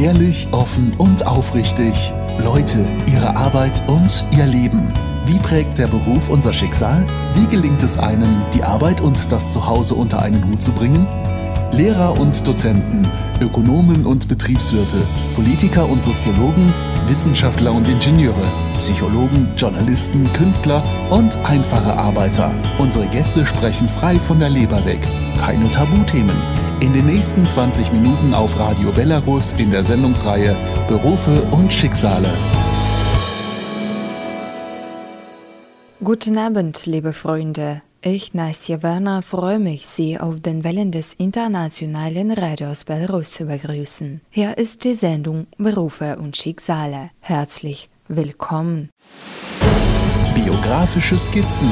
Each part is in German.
Ehrlich, offen und aufrichtig. Leute, ihre Arbeit und ihr Leben. Wie prägt der Beruf unser Schicksal? Wie gelingt es einem, die Arbeit und das Zuhause unter einen Hut zu bringen? Lehrer und Dozenten, Ökonomen und Betriebswirte, Politiker und Soziologen, Wissenschaftler und Ingenieure, Psychologen, Journalisten, Künstler und einfache Arbeiter. Unsere Gäste sprechen frei von der Leber weg. Keine Tabuthemen. In den nächsten 20 Minuten auf Radio Belarus in der Sendungsreihe Berufe und Schicksale. Guten Abend, liebe Freunde. Ich, Nasja Werner, freue mich, Sie auf den Wellen des internationalen Radios Belarus zu begrüßen. Hier ist die Sendung Berufe und Schicksale. Herzlich willkommen. Biografische Skizzen.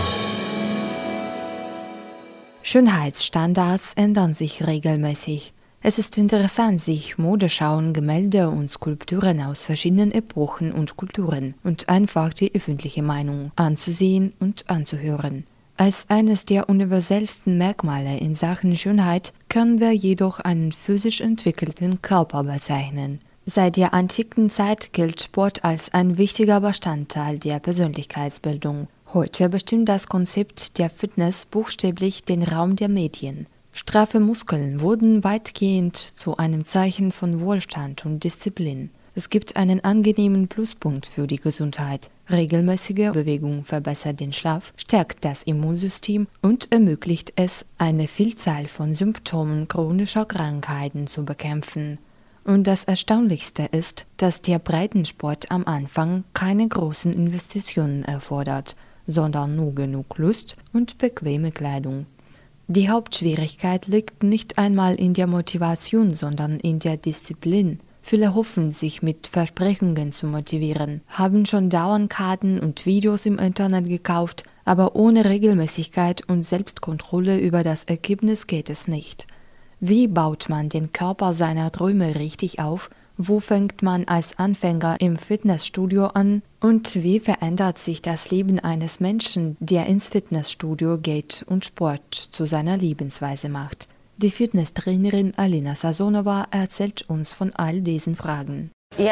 Schönheitsstandards ändern sich regelmäßig. Es ist interessant, sich Modeschauen, Gemälde und Skulpturen aus verschiedenen Epochen und Kulturen und einfach die öffentliche Meinung anzusehen und anzuhören. Als eines der universellsten Merkmale in Sachen Schönheit können wir jedoch einen physisch entwickelten Körper bezeichnen. Seit der antiken Zeit gilt Sport als ein wichtiger Bestandteil der Persönlichkeitsbildung. Heute bestimmt das Konzept der Fitness buchstäblich den Raum der Medien. Straffe Muskeln wurden weitgehend zu einem Zeichen von Wohlstand und Disziplin. Es gibt einen angenehmen Pluspunkt für die Gesundheit. Regelmäßige Bewegung verbessert den Schlaf, stärkt das Immunsystem und ermöglicht es, eine Vielzahl von Symptomen chronischer Krankheiten zu bekämpfen. Und das Erstaunlichste ist, dass der Breitensport am Anfang keine großen Investitionen erfordert, sondern nur genug Lust und bequeme Kleidung. Die Hauptschwierigkeit liegt nicht einmal in der Motivation, sondern in der Disziplin. Viele hoffen, sich mit Versprechungen zu motivieren, haben schon Dauerkarten und Videos im Internet gekauft, aber ohne Regelmäßigkeit und Selbstkontrolle über das Ergebnis geht es nicht. Wie baut man den Körper seiner Träume richtig auf? Wo fängt man als Anfänger im Fitnessstudio an? Und wie verändert sich das Leben eines Menschen, der ins Fitnessstudio geht und Sport zu seiner Lebensweise macht? Die Fitnesstrainerin Alina Sazonova erzählt uns von all diesen Fragen.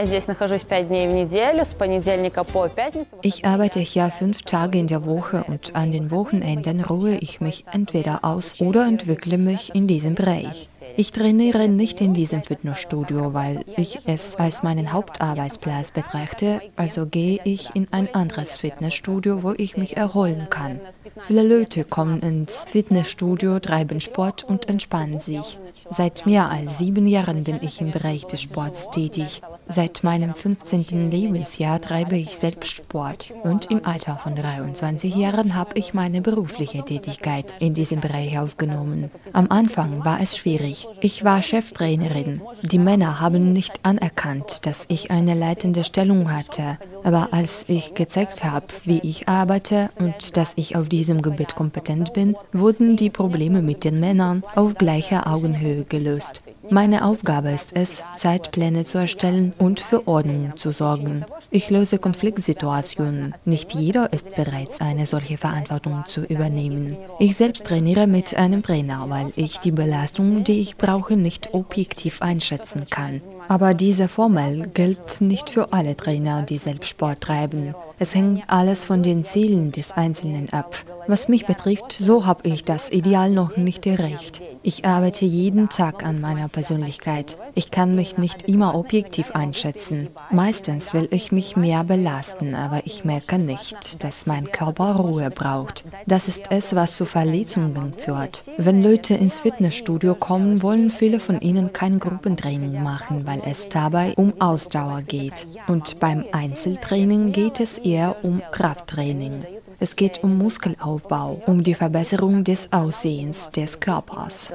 Ich arbeite hier 5 Tage in der Woche und an den Wochenenden ruhe ich mich entweder aus oder entwickle mich in diesem Bereich. Ich trainiere nicht in diesem Fitnessstudio, weil ich es als meinen Hauptarbeitsplatz betrachte, also gehe ich in ein anderes Fitnessstudio, wo ich mich erholen kann. Viele Leute kommen ins Fitnessstudio, treiben Sport und entspannen sich. Seit mehr als 7 Jahren bin ich im Bereich des Sports tätig. Seit meinem 15. Lebensjahr treibe ich selbst Sport und im Alter von 23 Jahren habe ich meine berufliche Tätigkeit in diesem Bereich aufgenommen. Am Anfang war es schwierig. Ich war Cheftrainerin. Die Männer haben nicht anerkannt, dass ich eine leitende Stellung hatte. Aber als ich gezeigt habe, wie ich arbeite und dass ich auf diesem Gebiet kompetent bin, wurden die Probleme mit den Männern auf gleicher Augenhöhe gelöst. Meine Aufgabe ist es, Zeitpläne zu erstellen und für Ordnung zu sorgen. Ich löse Konfliktsituationen. Nicht jeder ist bereit, eine solche Verantwortung zu übernehmen. Ich selbst trainiere mit einem Trainer, weil ich die Belastung, die ich brauche, nicht objektiv einschätzen kann. Aber diese Formel gilt nicht für alle Trainer, die selbst Sport treiben. Es hängt alles von den Zielen des Einzelnen ab. Was mich betrifft, so habe ich das Ideal noch nicht erreicht. Ich arbeite jeden Tag an meiner Persönlichkeit. Ich kann mich nicht immer objektiv einschätzen. Meistens will ich mich mehr belasten, aber ich merke nicht, dass mein Körper Ruhe braucht. Das ist es, was zu Verletzungen führt. Wenn Leute ins Fitnessstudio kommen, wollen viele von ihnen kein Gruppentraining machen, weil es dabei um Ausdauer geht. Und beim Einzeltraining geht es eher um Krafttraining. Es geht um Muskelaufbau, um die Verbesserung des Aussehens des Körpers.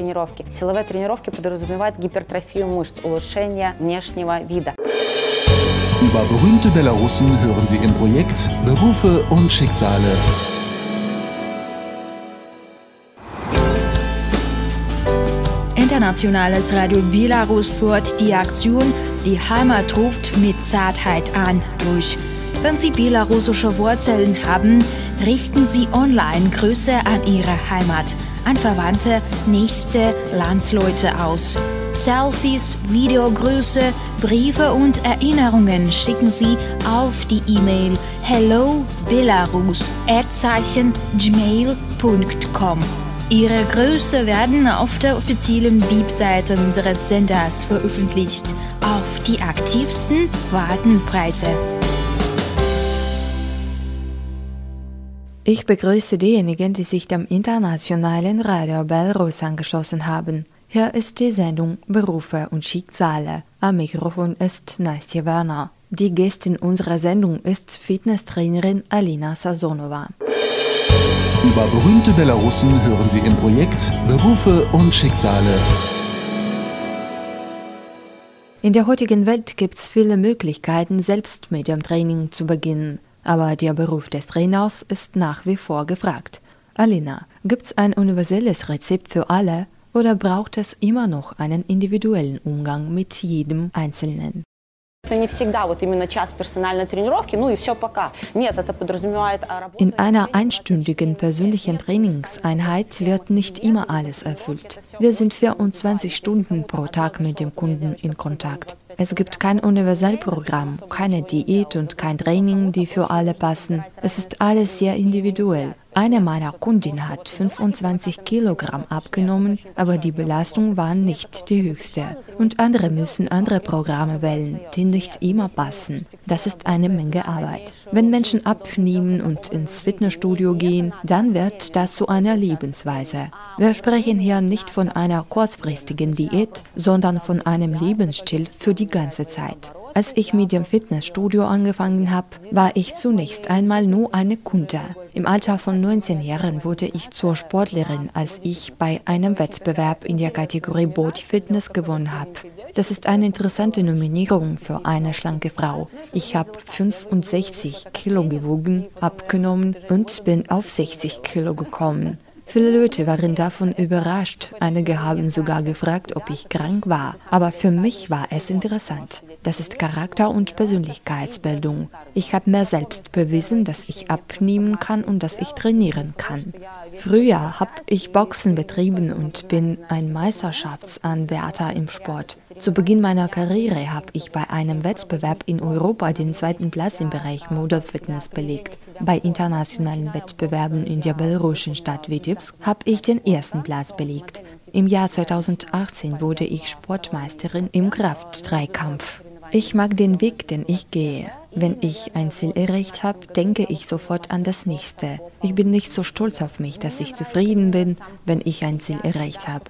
Über berühmte Belarussen hören Sie im Projekt Berufe und Schicksale. Internationales Radio Belarus führt die Aktion Die Heimat ruft mit Zartheit an durch. Wenn Sie belarussische Wurzeln haben, richten Sie online Grüße an Ihre Heimat, an Verwandte, nächste Landsleute aus. Selfies, Videogrüße, Briefe und Erinnerungen schicken Sie auf die E-Mail hellobelarus@gmail.com. Ihre Grüße werden auf der offiziellen Webseite unseres Senders veröffentlicht. Auf die aktivsten warten Preise. Ich begrüße diejenigen, die sich dem internationalen Radio Belarus angeschlossen haben. Hier ist die Sendung Berufe und Schicksale. Am Mikrofon ist Nastja Werner. Die Gästin unserer Sendung ist Fitnesstrainerin Alina Sazonova. Über berühmte Belarussen hören Sie im Projekt Berufe und Schicksale. In der heutigen Welt gibt es viele Möglichkeiten, selbst mit dem Training zu beginnen. Aber der Beruf des Trainers ist nach wie vor gefragt. Alina, gibt es ein universelles Rezept für alle oder braucht es immer noch einen individuellen Umgang mit jedem Einzelnen? In einer einstündigen persönlichen Trainingseinheit wird nicht immer alles erfüllt. Wir sind 24 Stunden pro Tag mit dem Kunden in Kontakt. Es gibt kein Universalprogramm, keine Diät und kein Training, die für alle passen. Es ist alles sehr individuell. Eine meiner Kundinnen hat 25 Kilogramm abgenommen, aber die Belastung war nicht die höchste. Und andere müssen andere Programme wählen, die nicht immer passen. Das ist eine Menge Arbeit. Wenn Menschen abnehmen und ins Fitnessstudio gehen, dann wird das zu einer Lebensweise. Wir sprechen hier nicht von einer kurzfristigen Diät, sondern von einem Lebensstil für die ganze Zeit. Als ich mit dem Fitnessstudio angefangen habe, war ich zunächst einmal nur eine Kunde. Im Alter von 19 Jahren wurde ich zur Sportlerin, als ich bei einem Wettbewerb in der Kategorie Body Fitness gewonnen habe. Das ist eine interessante Nominierung für eine schlanke Frau. Ich habe 65 Kilo gewogen, abgenommen und bin auf 60 Kilo gekommen. Viele Leute waren davon überrascht. Einige haben sogar gefragt, ob ich krank war. Aber für mich war es interessant. Das ist Charakter- und Persönlichkeitsbildung. Ich habe mir selbst bewiesen, dass ich abnehmen kann und dass ich trainieren kann. Früher habe ich Boxen betrieben und bin ein Meisterschaftsanwärter im Sport. Zu Beginn meiner Karriere habe ich bei einem Wettbewerb in Europa den 2. Platz im Bereich Model Fitness belegt. Bei internationalen Wettbewerben in der belarussischen Stadt Vitebsk habe ich den 1. Platz belegt. Im Jahr 2018 wurde ich Sportmeisterin im Kraft-Dreikampf. Ich mag den Weg, den ich gehe. Wenn ich ein Ziel erreicht habe, denke ich sofort an das nächste. Ich bin nicht so stolz auf mich, dass ich zufrieden bin, wenn ich ein Ziel erreicht habe.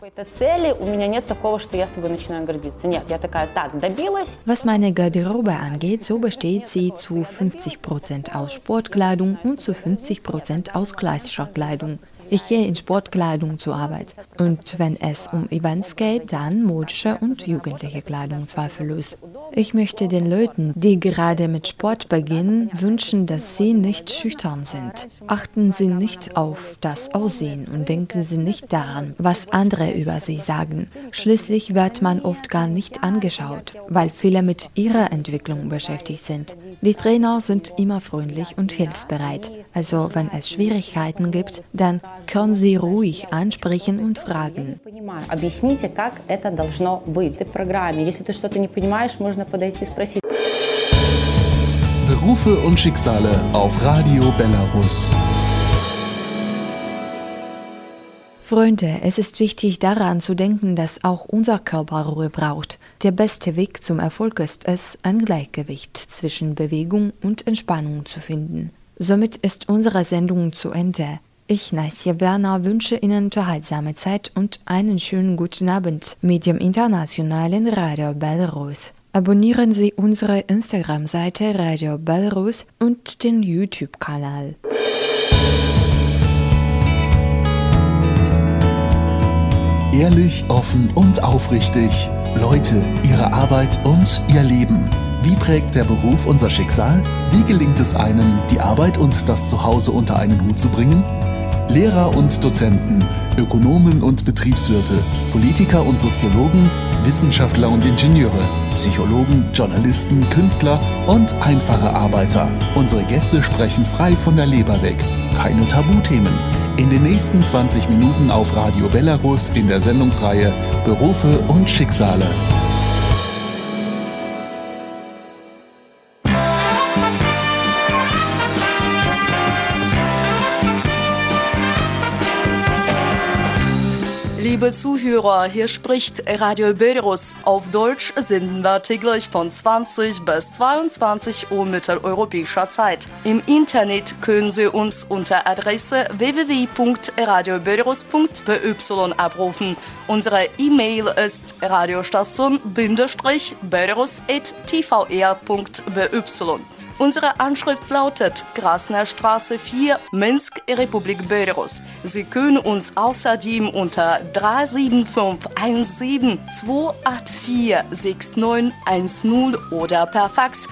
Was meine Garderobe angeht, so besteht sie zu 50% aus Sportkleidung und zu 50% aus klassischer Kleidung. Ich gehe in Sportkleidung zur Arbeit. Und wenn es um Events geht, dann modische und jugendliche Kleidung zweifellos. Ich möchte den Leuten, die gerade mit Sport beginnen, wünschen, dass sie nicht schüchtern sind. Achten Sie nicht auf das Aussehen und denken Sie nicht daran, was andere über Sie sagen. Schließlich wird man oft gar nicht angeschaut, weil viele mit ihrer Entwicklung beschäftigt sind. Die Trainer sind immer freundlich und hilfsbereit. Also wenn es Schwierigkeiten gibt, dann können Sie ruhig ansprechen und fragen. Berufe und Schicksale auf Radio Belarus. Freunde, es ist wichtig daran zu denken, dass auch unser Körper Ruhe braucht. Der beste Weg zum Erfolg ist es, ein Gleichgewicht zwischen Bewegung und Entspannung zu finden. Somit ist unsere Sendung zu Ende. Ich, Nastja Werner, wünsche Ihnen unterhaltsame Zeit und einen schönen guten Abend mit dem internationalen Radio Belarus. Abonnieren Sie unsere Instagram-Seite Radio Belarus und den YouTube-Kanal. Ehrlich, offen und aufrichtig. Leute, ihre Arbeit und ihr Leben. Wie prägt der Beruf unser Schicksal? Wie gelingt es einem, die Arbeit und das Zuhause unter einen Hut zu bringen? Lehrer und Dozenten, Ökonomen und Betriebswirte, Politiker und Soziologen, Wissenschaftler und Ingenieure, Psychologen, Journalisten, Künstler und einfache Arbeiter. Unsere Gäste sprechen frei von der Leber weg. keine Tabuthemen. In den nächsten 20 Minuten auf Radio Belarus in der Sendungsreihe Berufe und Schicksale. Liebe Zuhörer, hier spricht Radio Belarus. Auf Deutsch senden wir täglich von 20 bis 22 Uhr mitteleuropäischer Zeit. Im Internet können Sie uns unter Adresse www.radiobelarus.by abrufen. Unsere E-Mail ist radiostation-belarus@tvr.by. Unsere Anschrift lautet Krasner Straße 4, Minsk, Republik Belarus. Sie können uns außerdem unter 37517 284 6910 oder per Fax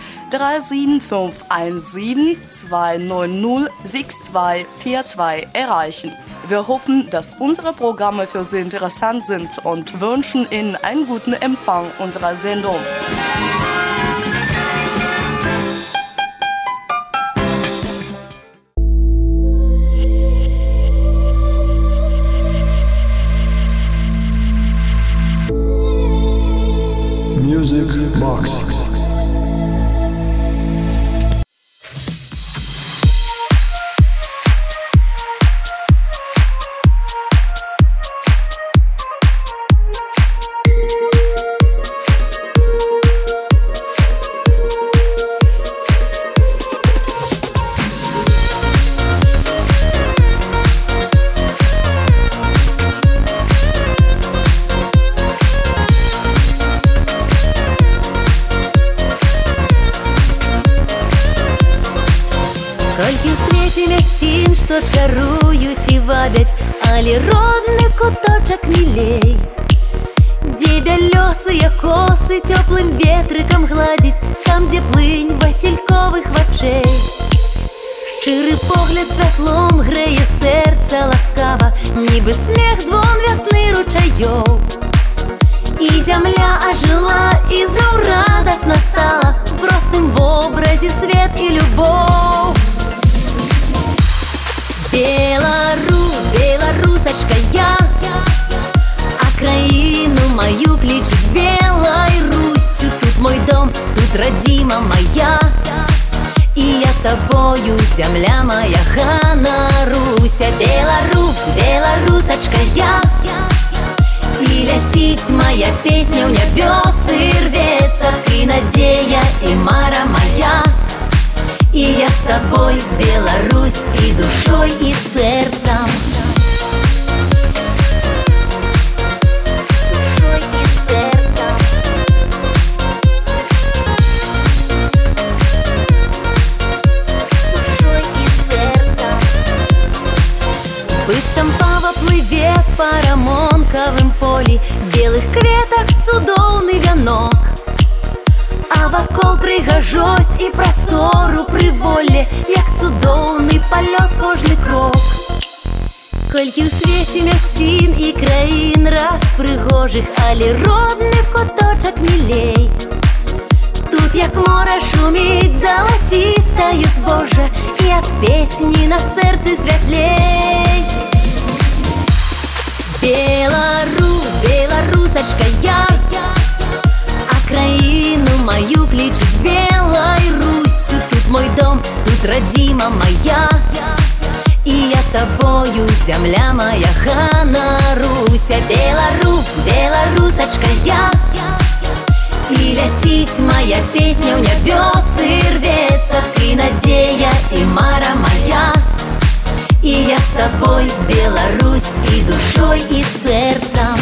37517 290 6242 erreichen. Wir hoffen, dass unsere Programme für Sie interessant sind und wünschen Ihnen einen guten Empfang unserer Sendung. Music Box. Що чарують і вабять, алі родний куточок милей, де бялёсыя косы теплым ветрыкам гладзіць, там, дзе плынь васильковых вачэй. Шчыры погляд святлом грэе сэрца ласкава, нібы смех звон вясны ручаёў. І зямля ажыла, і зноў радасна стала, у простым вобразе свет і любоў. Беларусачка я, а краіну мою клічуць Белай Руссю. Тут мой дом, тут радзіма моя, і я тобою, зямля моя, ганаруся. Беларусачка я, і ляціць моя песня ў нябёсы, рвецца ты надзея і мара моя. И я с тобой, Беларусь, и душой, и сердцем. Душой и сердцем. Душой и сердцем. Быццам пава плыве па рамонкавым полі, белых кветак цудоўны вянок. А вакол прыгажосць і прастору прыволле, як цудоўны палёт кожны крок. Колькі ў свеце мясцін і краін раз прыгожых, але родны куточак мілей. Тут як мора шуміць залацістае збожжа, і ад песні на сэрцы святлей. Беларусачка я, а краіну мою клічуць Белай Руссю. Тут мой дом, тут радзіма моя, і я тобою, зямля моя, ганаруся. Беларусачка я, і ляціць моя песня ў нябёсы, рвецца ты надзея і мара моя. І я с тобой, Беларусь, і душой, і сэрцам.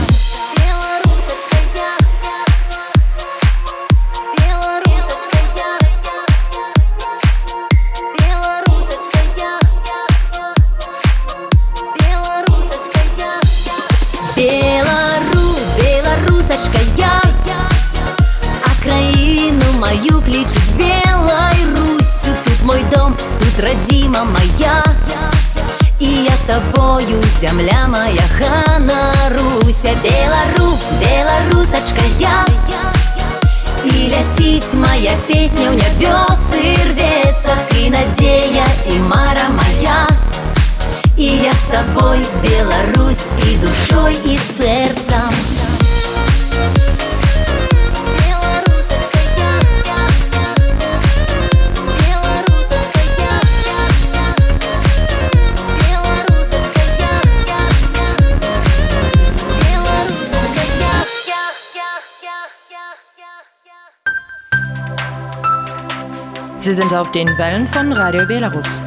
Беларусачка я, а краіну мою клічуць Белай Руссю. Тут мой дом, тут радзіма моя, і я тобою, зямля моя, ганаруся. Беларусачка я, І ляціць моя песня ў нябёсы рвецца. Ты надзея і мара моя, і я з табой, Беларусь, і душой, і сэрцам. Sie sind auf den Wellen von Radio Belarus.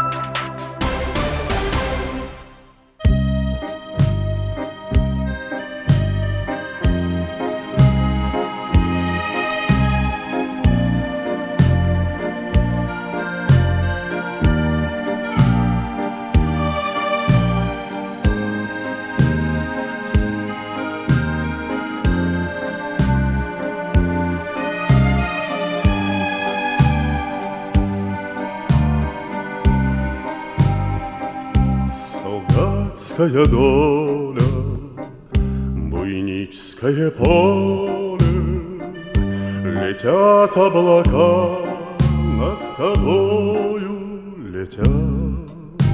Солдатская доля, буйническое поле, летят облака, над тобою летят.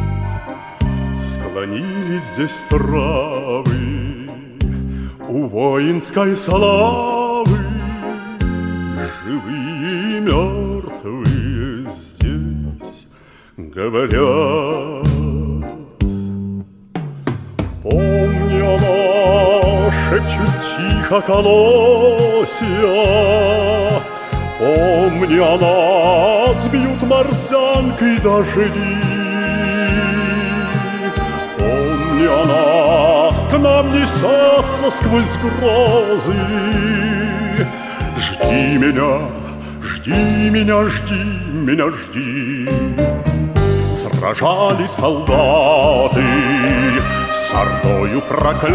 Склонились здесь травы у воинской славы, живые и мертвые здесь говорят. Помни она, шепчут тихо колосья, помни она, сбьют морзянкой дожди. Помни она, к нам несется сквозь грозы. Жди меня, жди меня, жди меня, жди. Сражались солдаты с ордою проклятой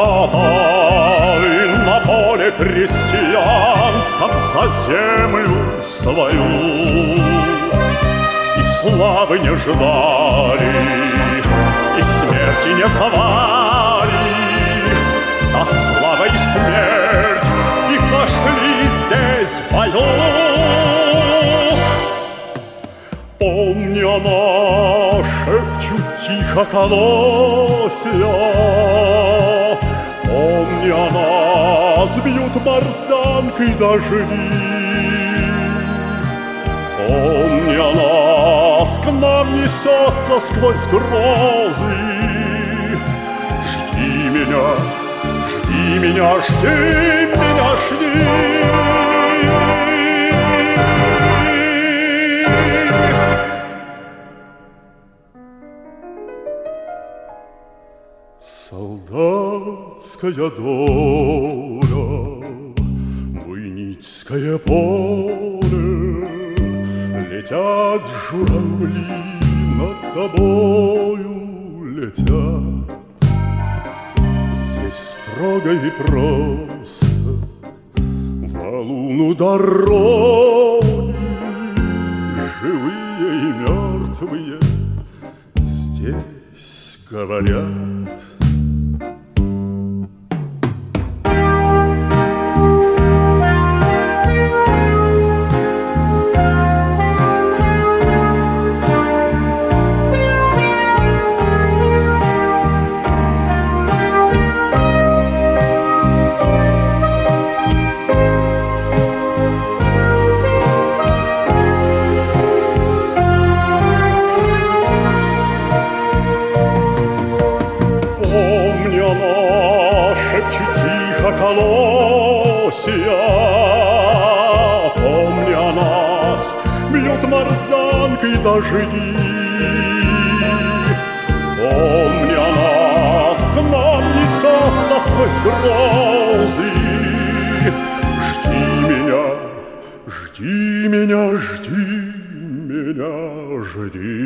на поле крестьянском за землю свою. И славы не ждали, и смерти не звали, а слава и смерть их нашли здесь в бою. Помни она, шепчут тихо колосья, помни она, сбьют морзянкой дожди. Помни она, к нам несется сквозь грозы. Жди меня, жди меня, жди меня, жди. Солдатская доля, буйницкое поле, летят журавли, над тобою летят. Здесь строго и просто, валуну дороги, живые и мертвые здесь говорят. Помни о нас, бьют морзянкой дожди. Помни о нас, к нам несется сквозь грозы. Жди меня, жди меня, жди меня, жди.